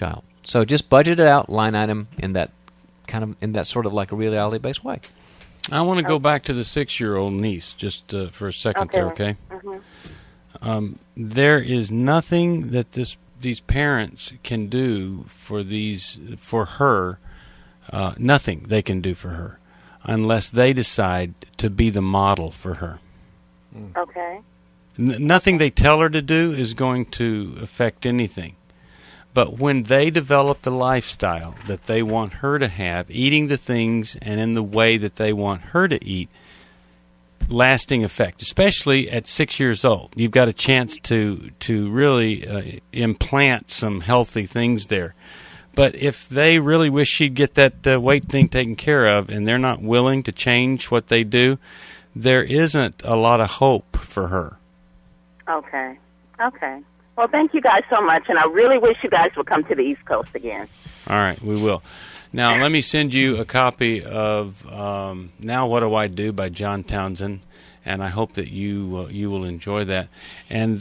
So just budget it out, line item in that sort of like a reality-based way. I want to go back to the 6-year-old niece just for a second there, okay? Mm-hmm. There is nothing that these parents can do for her, nothing they can do for her, unless they decide to be the model for her. Okay. Nothing they tell her to do is going to affect anything. But when they develop the lifestyle that they want her to have, eating the things and in the way that they want her to eat, lasting effect, especially at 6 years old. You've got a chance to really implant some healthy things there. But if they really wish she'd get that weight thing taken care of and they're not willing to change what they do, there isn't a lot of hope for her. Okay. Well, thank you guys so much, and I really wish you guys would come to the East Coast again. All right, we will. Now, let me send you a copy of Now What Do I Do by John Townsend, and I hope that you will enjoy that. And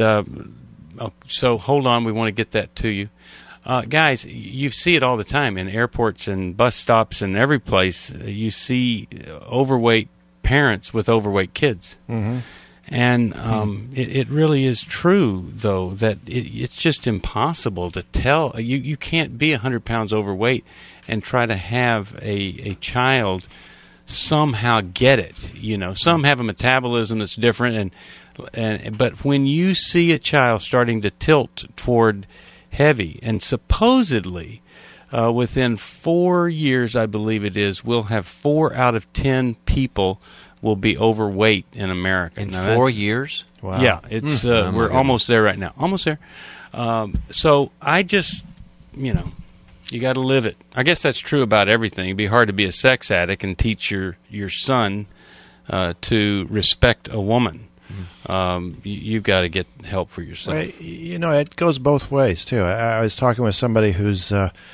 so hold on, we want to get that to you. Guys, you see it all the time in airports and bus stops and every place. You see overweight parents with overweight kids. Mm-hmm. And it really is true, though, that it's just impossible to tell. You can't be 100 pounds overweight and try to have a child somehow get it. You know, some have a metabolism that's different, but when you see a child starting to tilt toward heavy, and supposedly within 4 years, I believe it is, we'll have 4 out of 10 people will be overweight in America. In 4 years? Wow. Yeah, it's we're almost there right now. Almost there. So I just, you got to live it. I guess that's true about everything. It'd be hard to be a sex addict and teach your son to respect a woman. You've got to get help for yourself. Well, it goes both ways, too. I was talking with somebody whose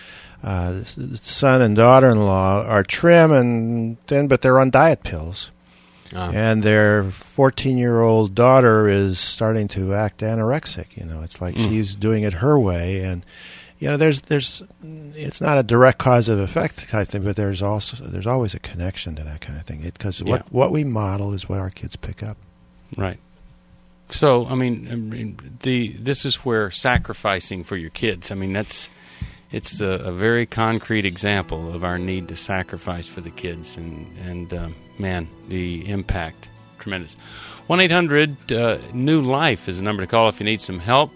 son and daughter-in-law are trim and thin, but they're on diet pills. And their 14-year-old daughter is starting to act anorexic. It's like she's doing it her way, and there's it's not a direct cause of effect type thing, but there's always a connection to that kind of thing. Because what we model is what our kids pick up. Right. So this is where sacrificing for your kids. It's a very concrete example of our need to sacrifice for the kids, and man, the impact, tremendous. 1-800-NEW-LIFE is the number to call if you need some help,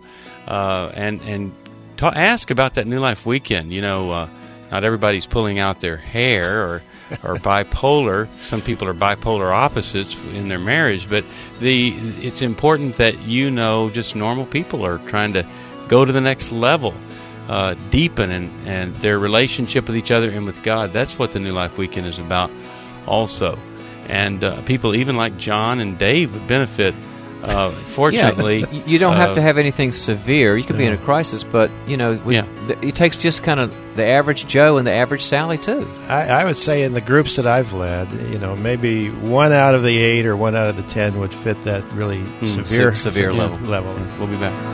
and ask about that New Life weekend. Not everybody's pulling out their hair or bipolar. Some people are bipolar opposites in their marriage, but it's important that just normal people are trying to go to the next level. Deepen and their relationship with each other and with God. That's what the New Life Weekend is about also. And people even like John and Dave would benefit, fortunately. You don't have to have anything severe. You could be in a crisis, but, it takes just kind of the average Joe and the average Sally, too. I would say in the groups that I've led, maybe 1 out of the 8 or 1 out of the 10 would fit that really severe level. We'll be back.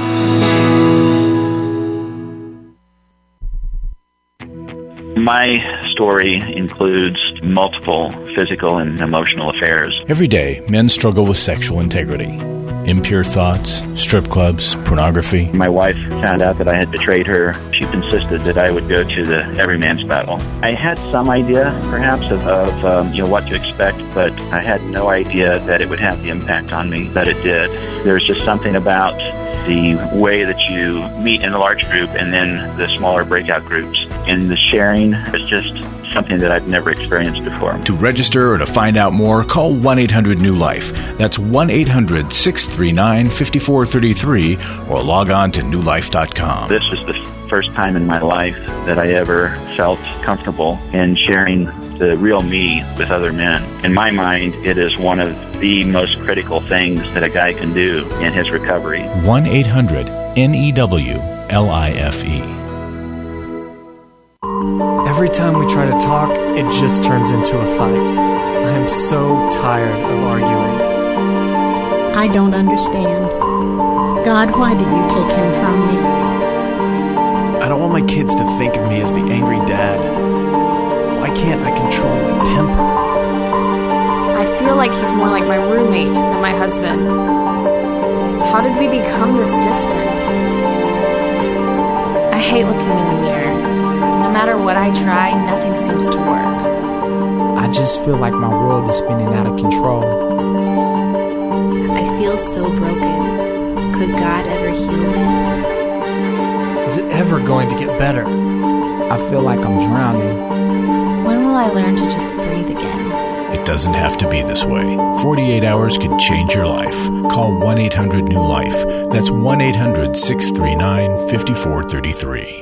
My story includes multiple physical and emotional affairs. Every day, men struggle with sexual integrity. Impure thoughts, strip clubs, pornography. My wife found out that I had betrayed her. She insisted that I would go to the everyman's battle. I had some idea, perhaps, of what to expect, but I had no idea that it would have the impact on me that it did. There's just something about the way that you meet in a large group and then the smaller breakout groups. And the sharing is just something that I've never experienced before. To register or to find out more, call 1-800-NEW-LIFE. That's 1-800-639-5433 or log on to newlife.com. This is the first time in my life that I ever felt comfortable in sharing the real me with other men. In my mind, it is one of the most critical things that a guy can do in his recovery. 1-800-NEW-LIFE. Every time we try to talk, it just turns into a fight. I am so tired of arguing. I don't understand. God, why did you take him from me? I don't want my kids to think of me as the angry dad. Why can't I control my temper? I feel like he's more like my roommate than my husband. How did we become this distant? I hate looking in the mirror. No matter what I try, nothing seems to work. I just feel like my world is spinning out of control. I feel so broken. Could God ever heal me? Is it ever going to get better? I feel like I'm drowning. When will I learn to just breathe again? It doesn't have to be this way. 48 hours can change your life. Call 1-800-NEW-LIFE. That's 1-800-639-5433.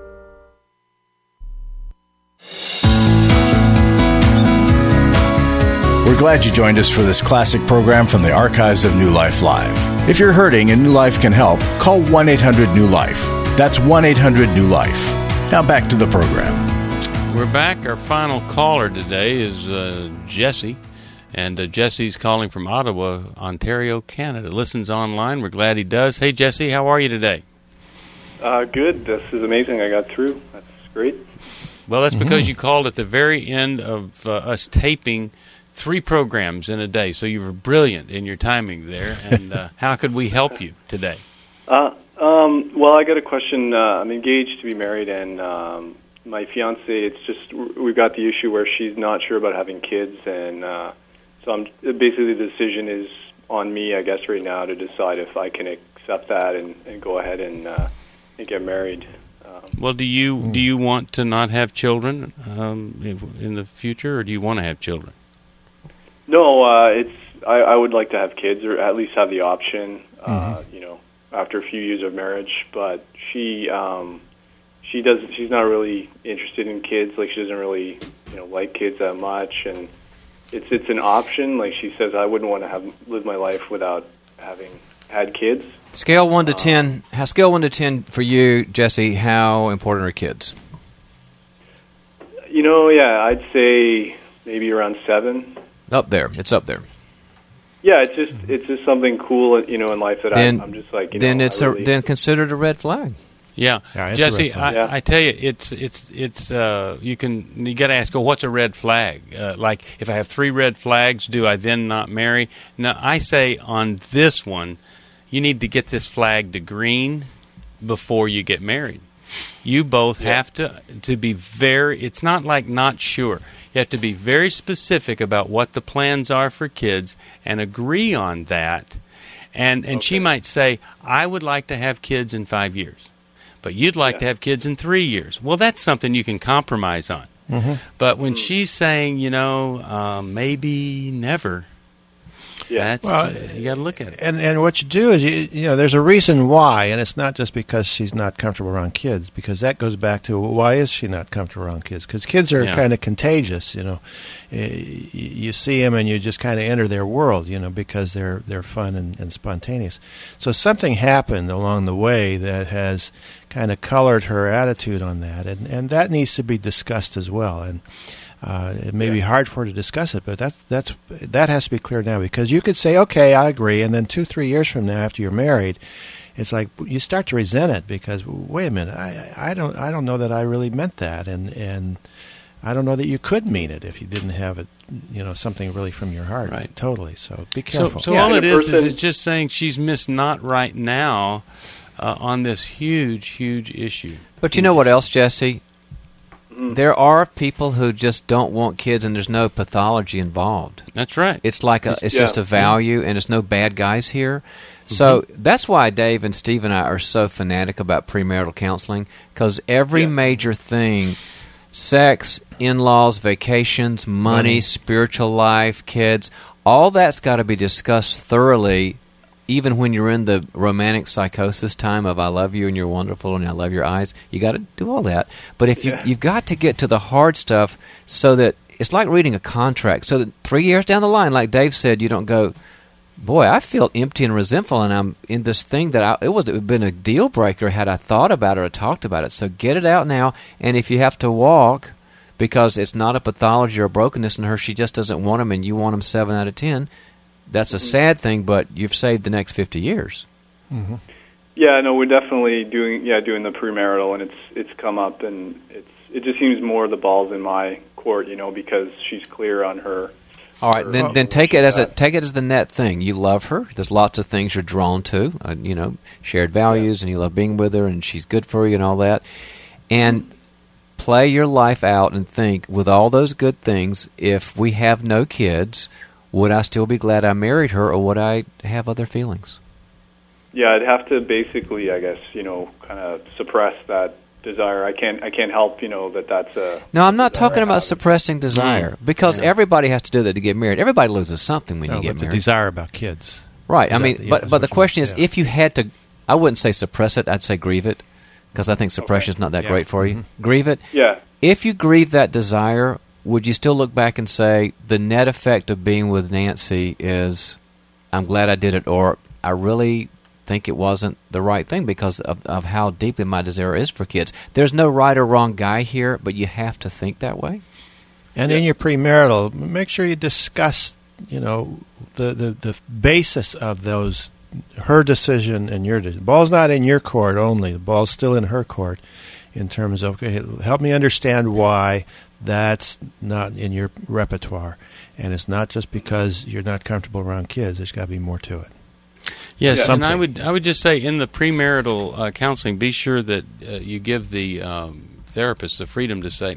We're glad you joined us for this classic program from the archives of New Life Live. If you're hurting and New Life can help, call 1-800-NEW-LIFE. That's 1-800-NEW-LIFE. Now back to the program. We're back. Our final caller today is Jesse, and Jesse's calling from Ottawa, Ontario, Canada. Listens online. We're glad he does. Hey, Jesse, how are you today? Good. This is amazing. I got through. That's great. Well, that's because you called at the very end of us taping 3 programs in a day, so you were brilliant in your timing there. And how could we help you today? Well, I got a question. I'm engaged to be married, and my fiance, it's just we've got the issue where she's not sure about having kids, and so basically the decision is on me, I guess, right now to decide if I can accept that and go ahead and get married. Well, do you want to not have children in the future, or do you want to have children? No, I would like to have kids, or at least have the option. After a few years of marriage, but she's not really interested in kids. Like, she doesn't really like kids that much, and it's an option. Like, she says, I wouldn't want to live my life without having had kids. Scale 1 to 10. Scale 1 to 10 for you, Jesse. How important are kids? I'd say maybe around 7. Up there. It's up there. Yeah, it's just something cool, in life that I'm just like, then then consider it a red flag. Yeah, Jesse, I tell you, it's you got to ask, what's a red flag? Like, if I have 3 red flags, do I then not marry? No, I say on this one, you need to get this flag to green before you get married. You both have to be very. It's not like not sure. You have to be very specific about what the plans are for kids and agree on that. And she might say, I would like to have kids in 5 years, but you'd like to have kids in 3 years. Well, that's something you can compromise on. Mm-hmm. But when she's saying, maybe never, you got to look at it. And what you do is, there's a reason why, and it's not just because she's not comfortable around kids, because that goes back to, why is she not comfortable around kids? Because kids are kind of contagious, You see them and you just kind of enter their world, because they're fun and spontaneous. So something happened along the way that has kind of colored her attitude on that, and that needs to be discussed as well. And it may be hard for her to discuss it, but that has to be clear now, because you could say, okay, I agree, and then 2-3 years from now, after you're married, it's like you start to resent it because, wait a minute, I don't know that I really meant that, and I don't know that you could mean it if you didn't have it, something really from your heart. Right. Totally. So be careful. So all it is it's just saying she's missed not right now on this huge, huge issue. But you know what else, Jesse? There are people who just don't want kids, and there's no pathology involved. That's right. It's like it's just a value, and there's no bad guys here. So that's why Dave and Steve and I are so fanatic about premarital counseling, because every major thing, sex, in-laws, vacations, money, spiritual life, kids, all that's got to be discussed thoroughly. Even when you're in the romantic psychosis time of I love you and you're wonderful and I love your eyes, you got to do all that. But if you've got to get to the hard stuff, so that it's like reading a contract, so that 3 years down the line, like Dave said, you don't go, boy, I feel empty and resentful, and I'm in this thing that it would have been a deal breaker had I thought about it or talked about it. So get it out now, and if you have to walk because it's not a pathology or a brokenness in her, she just doesn't want them, and you want them 7 out of 10. That's a sad thing, but you've saved the next 50 years. Mm-hmm. Yeah, no, we're definitely doing the premarital, and it's come up, and it just seems more the ball's in my court, because she's clear on her. All right, then take it as the net thing. You love her. There's lots of things you're drawn to, shared values, and you love being with her, and she's good for you, and all that. And play your life out and think, with all those good things, if we have no kids, would I still be glad I married her, or would I have other feelings? Yeah, I'd have to basically, I guess, kind of suppress that desire. I can't help, that's a... No, I'm not talking about suppressing desire, because everybody has to do that to get married. Everybody loses something when you get married. The desire about kids. Right. But the question is, if you had to, I wouldn't say suppress it, I'd say grieve it, because I think suppression is not that great for you. Mm-hmm. Grieve it. Yeah. If you grieve that desire, would you still look back and say, the net effect of being with Nancy is, I'm glad I did it, or I really think it wasn't the right thing because of how deeply my desire is for kids? There's no right or wrong guy here, but you have to think that way. And in your premarital, make sure you discuss, the basis of those, her decision and your decision. The ball's not in your court only. The ball's still in her court in terms of, okay, help me understand why that's not in your repertoire. And it's not just because you're not comfortable around kids. There's got to be more to it. Yes, and I would just say in the premarital counseling, be sure that you give the therapist the freedom to say,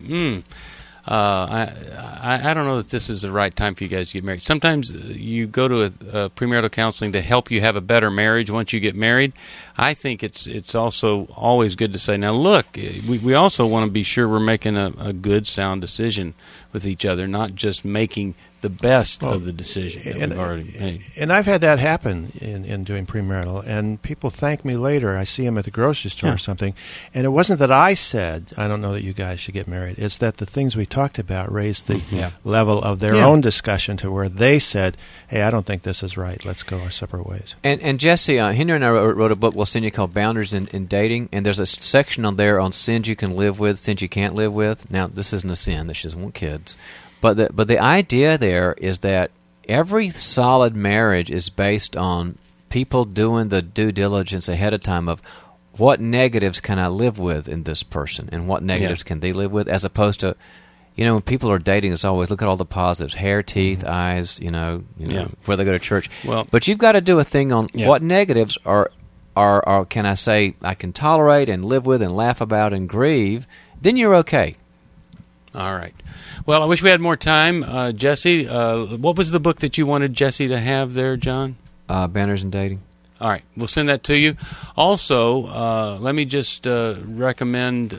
I don't know that this is the right time for you guys to get married. Sometimes you go to a premarital counseling to help you have a better marriage once you get married. I think it's also always good to say, now look, we also want to be sure we're making a good, sound decision with each other, not just making the best of the decision that we've already made. And I've had that happen in doing premarital, and people thank me later. I see them at the grocery store or something, and it wasn't that I said, I don't know that you guys should get married. It's that the things we talked about raised the level of their own discussion to where they said, hey, I don't think this is right. Let's go our separate ways. And Jesse, Henry and I wrote a book we'll send you called Boundaries in Dating, and there's a section on there on sins you can live with, sins you can't live with. Now, this isn't a sin. This just want kids. But the idea there is that every solid marriage is based on people doing the due diligence ahead of time of what negatives can I live with in this person and what negatives can they live with, as opposed to, when people are dating, it's always look at all the positives, hair, teeth, eyes, where they go to church. Well, but you've got to do a thing on what negatives are can I say I can tolerate and live with and laugh about and grieve, then you're okay. All right. Well, I wish we had more time. Jesse, what was the book that you wanted Jesse to have there, John? Boundaries in Dating. All right. We'll send that to you. Also, let me just recommend,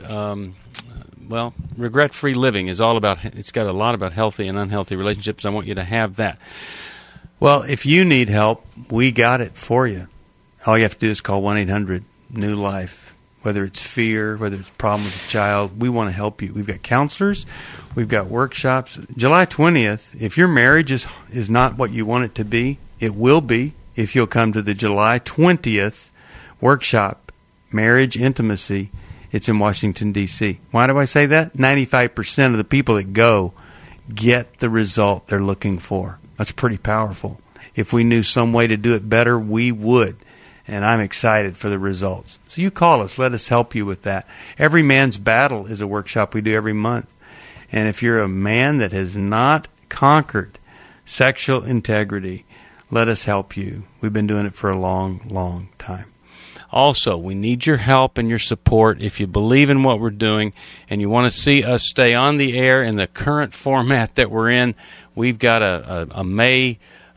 Regret-Free Living is all about, it's got a lot about healthy and unhealthy relationships. I want you to have that. Well, if you need help, we got it for you. All you have to do is call 1-800-NEW-LIFE. Whether it's fear, whether it's a problem with a child, we want to help you. We've got counselors. We've got workshops. July 20th, if your marriage is not what you want it to be, it will be if you'll come to the July 20th workshop, Marriage Intimacy. It's in Washington, D.C. Why do I say that? 95% of the people that go get the result they're looking for. That's pretty powerful. If we knew some way to do it better, we would. And I'm excited for the results. So you call us. Let us help you with that. Every Man's Battle is a workshop we do every month. And if you're a man that has not conquered sexual integrity, let us help you. We've been doing it for a long, long time. Also, we need your help and your support. If you believe in what we're doing and you want to see us stay on the air in the current format that we're in, we've got a May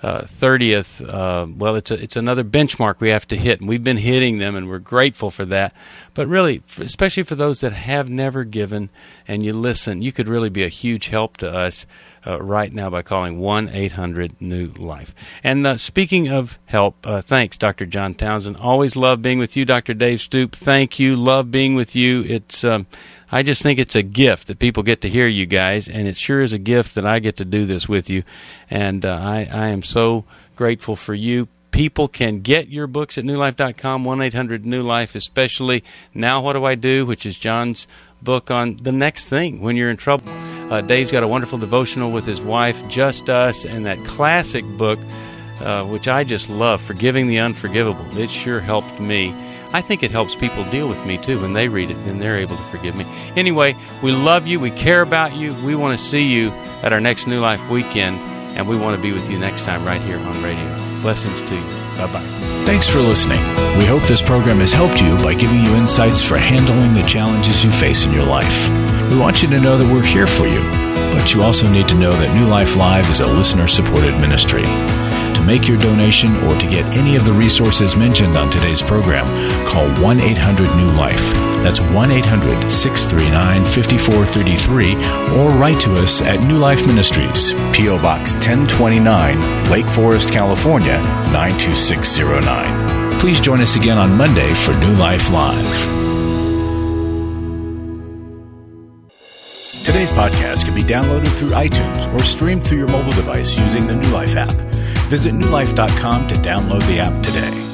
30th, it's another benchmark we have to hit, and we've been hitting them, and we're grateful for that. But really, especially for those that have never given and you listen, you could really be a huge help to us right now by calling 1-800-NEW-LIFE. And speaking of help, thanks, Dr. John Townsend. Always love being with you. Dr. Dave Stoop, thank you. Love being with you. It's I just think it's a gift that people get to hear you guys, and it sure is a gift that I get to do this with you. And I am so grateful for you. People can get your books at newlife.com, 1-800-NEW-LIFE, especially Now What Do I Do, which is John's book on the next thing when you're in trouble. Dave's got a wonderful devotional with his wife, Just Us, and that classic book, which I just love, Forgiving the Unforgivable. It sure helped me. I think it helps people deal with me, too. When they read it, then they're able to forgive me. Anyway, we love you. We care about you. We want to see you at our next New Life weekend, and we want to be with you next time right here on radio. Blessings to you. Bye-bye. Thanks for listening. We hope this program has helped you by giving you insights for handling the challenges you face in your life. We want you to know that we're here for you, but you also need to know that New Life Live is a listener-supported ministry. To make your donation or to get any of the resources mentioned on today's program, call 1-800-NEW-LIFE. That's 1-800-639-5433, or write to us at New Life Ministries, P.O. Box 1029, Lake Forest, California, 92609. Please join us again on Monday for New Life Live. Today's podcast can be downloaded through iTunes or streamed through your mobile device using the New Life app. Visit newlife.com to download the app today.